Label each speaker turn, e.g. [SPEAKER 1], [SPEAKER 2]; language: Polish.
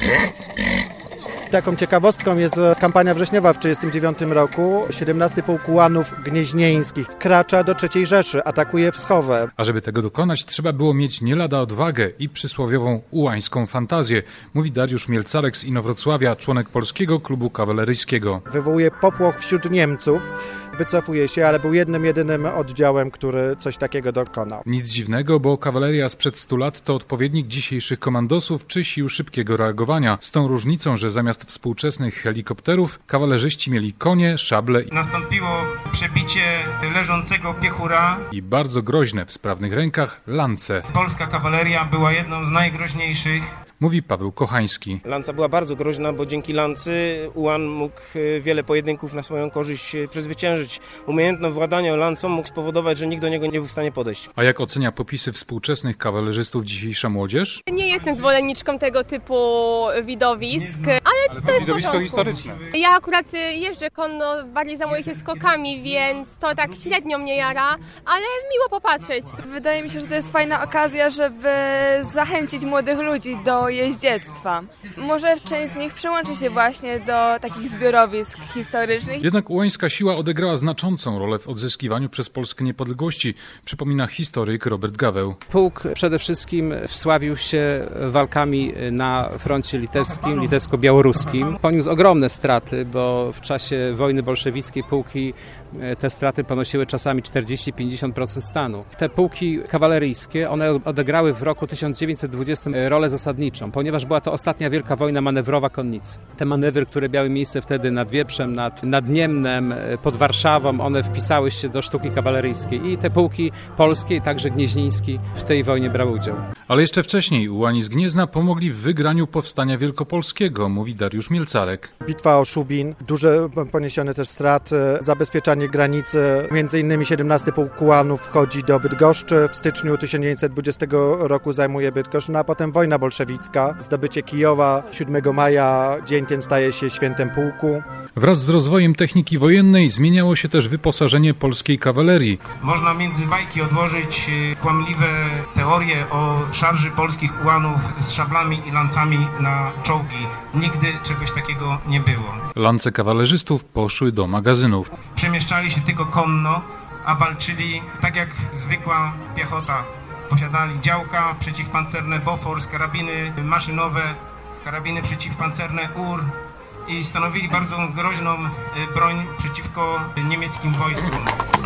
[SPEAKER 1] Taką ciekawostką jest kampania wrześniowa w 1939 roku. 17 Pułk Ułanów Gnieźnieńskich wkracza do III Rzeszy, atakuje Wschowę.
[SPEAKER 2] A żeby tego dokonać, trzeba było mieć nie lada odwagę i przysłowiową ułańską fantazję, mówi Dariusz Mielcarek z Inowrocławia, członek Polskiego Klubu Kawaleryjskiego.
[SPEAKER 1] Wywołuje popłoch wśród Niemców, wycofuje się, ale był jedynym oddziałem, który coś takiego dokonał.
[SPEAKER 2] Nic dziwnego, bo kawaleria sprzed 100 lat to odpowiednik dzisiejszych komandosów czy sił szybkiego reagowania. Z tą różnicą, że zamiast współczesnych helikopterów kawalerzyści mieli konie, szable.
[SPEAKER 3] Nastąpiło przebicie leżącego piechura
[SPEAKER 2] I bardzo groźne w sprawnych rękach lance.
[SPEAKER 3] Polska kawaleria była jedną z najgroźniejszych.
[SPEAKER 2] Mówi Paweł Kochański.
[SPEAKER 4] Lanca była bardzo groźna, bo dzięki lancy ułan mógł wiele pojedynków na swoją korzyść przezwyciężyć. Umiejętne władanie lancą mógł spowodować, że nikt do niego nie był w stanie podejść.
[SPEAKER 2] A jak ocenia popisy współczesnych kawalerzystów dzisiejsza młodzież?
[SPEAKER 5] Nie jestem zwolenniczką tego typu widowisk, ale to jest
[SPEAKER 2] widowisko historyczne.
[SPEAKER 5] Ja akurat jeżdżę konno, bardziej zajmuję się skokami, więc to tak średnio mnie jara, ale miło popatrzeć.
[SPEAKER 6] Wydaje mi się, że to jest fajna okazja, żeby zachęcić młodych ludzi do jeździectwa. Może część z nich przyłączy się właśnie do takich zbiorowisk historycznych.
[SPEAKER 2] Jednak ułańska siła odegrała znaczącą rolę w odzyskiwaniu przez Polskę niepodległości, przypomina historyk Robert Gaweł.
[SPEAKER 7] Pułk przede wszystkim wsławił się walkami na froncie litewskim, litewsko-białoruskim. Poniósł ogromne straty, bo w czasie wojny bolszewickiej pułki te straty ponosiły czasami 40-50% stanu. Te pułki kawaleryjskie, one odegrały w roku 1920 rolę zasadniczą, ponieważ była to ostatnia wielka wojna manewrowa konnicy. Te manewry, które miały miejsce wtedy nad Wieprzem, nad Niemnem, pod Warszawą, one wpisały się do sztuki kawaleryjskiej i te pułki polskie i także gnieźnieńskie w tej wojnie brały udział.
[SPEAKER 2] Ale jeszcze wcześniej ułani z Gniezna pomogli w wygraniu powstania wielkopolskiego, mówi Dariusz Mielcarek.
[SPEAKER 1] Bitwa o Szubin, duże poniesione też straty, zabezpieczanie granicy. Między innymi 17 Pułk Ułanów wchodzi do Bydgoszczy. W styczniu 1920 roku zajmuje Bydgoszcz, no a potem wojna bolszewicka, zdobycie Kijowa. 7 maja dzień ten staje się świętem pułku.
[SPEAKER 2] Wraz z rozwojem techniki wojennej zmieniało się też wyposażenie polskiej kawalerii.
[SPEAKER 3] Można między bajki odłożyć kłamliwe teorie o szarży polskich ułanów z szablami i lancami na czołgi. Nigdy czegoś takiego nie było.
[SPEAKER 2] Lance kawalerzystów poszły do magazynów.
[SPEAKER 3] Przemieszczali się tylko konno, a walczyli tak jak zwykła piechota. Posiadali działka przeciwpancerne Bofors, karabiny maszynowe, karabiny przeciwpancerne UR i stanowili bardzo groźną broń przeciwko niemieckim wojskom.